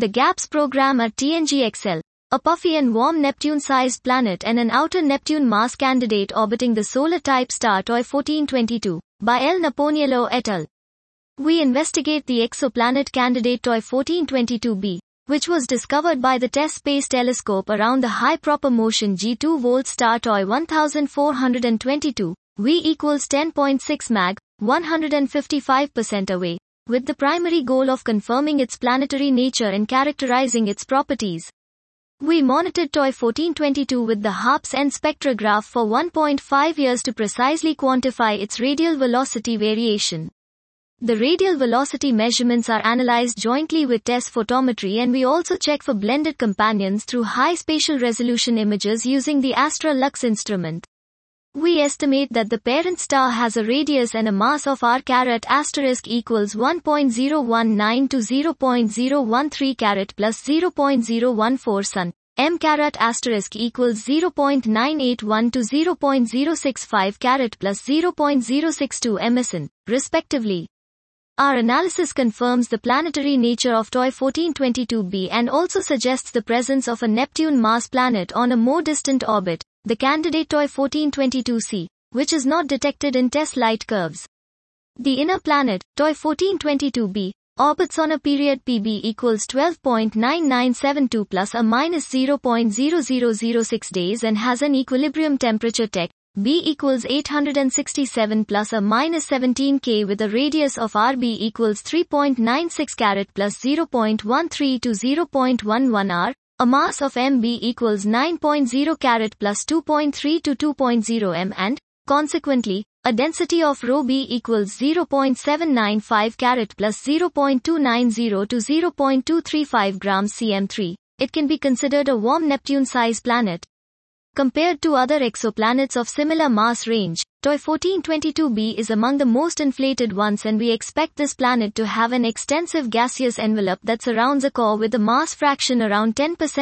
the GAPS program at TNG-XL, a puffy and warm Neptune-sized planet and an outer Neptune mass candidate orbiting the solar-type star TOI 1422, by L. Naponiello et al. We investigate the exoplanet candidate TOI 1422b, which was discovered by the TESS Space Telescope around the high proper motion G2 volt star TOI 1422, V equals 10.6 mag, 155% away, with the primary goal of confirming its planetary nature and characterizing its properties. We monitored TOI 1422 with the HARPS-N spectrograph for 1.5 years to precisely quantify its radial velocity variation. The radial velocity measurements are analyzed jointly with TESS photometry, and we also check for blended companions through high spatial resolution images using the Astra Lux instrument. We estimate that the parent star has a radius and a mass of r carat asterisk equals 1.019 to 0.013 carat plus 0.014 Sun, m carat asterisk equals 0.981 to 0.065 carat plus 0.062 MSN, respectively. Our analysis confirms the planetary nature of TOI 1422b and also suggests the presence of a Neptune mass planet on a more distant orbit, the candidate TOI 1422c, which is not detected in TESS light curves. The inner planet, TOI 1422b, orbits on a period PB equals 12.9972 plus or minus 0.0006 days and has an equilibrium temperature Tec. B equals 867 plus or minus 17 K with a radius of RB equals 3.96 carat plus 0.13 to 0.11 R, a mass of MB equals 9.0 carat plus 2.3 to 2.0 M and, consequently, a density of rho B equals 0.795 carat plus 0.290 to 0.235 grams cm3. It can be considered a warm Neptune-sized planet. Compared to other exoplanets of similar mass range, TOI 1422b is among the most inflated ones, and we expect this planet to have an extensive gaseous envelope that surrounds a core with a mass fraction around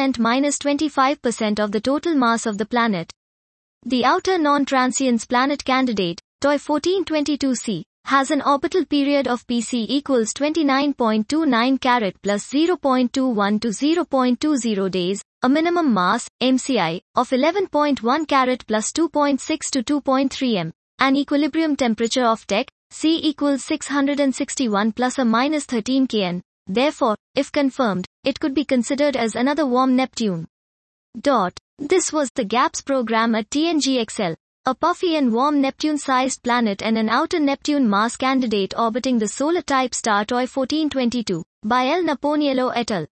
10%-25% of the total mass of the planet. The outer non-transients planet candidate, TOI 1422c, has an orbital period of PC equals 29.29 carat plus 0.21 to 0.20 days, a minimum mass, MCI, of 11.1 carat plus 2.6 to 2.3 m, an equilibrium temperature of Tec. C equals 661 plus or minus 13 Kn. Therefore, if confirmed, it could be considered as another warm Neptune. This was the GAPS program at TNG-XL, a puffy and warm Neptune-sized planet and an outer Neptune mass candidate orbiting the solar-type star TOI 1422, by L. Naponiello et al.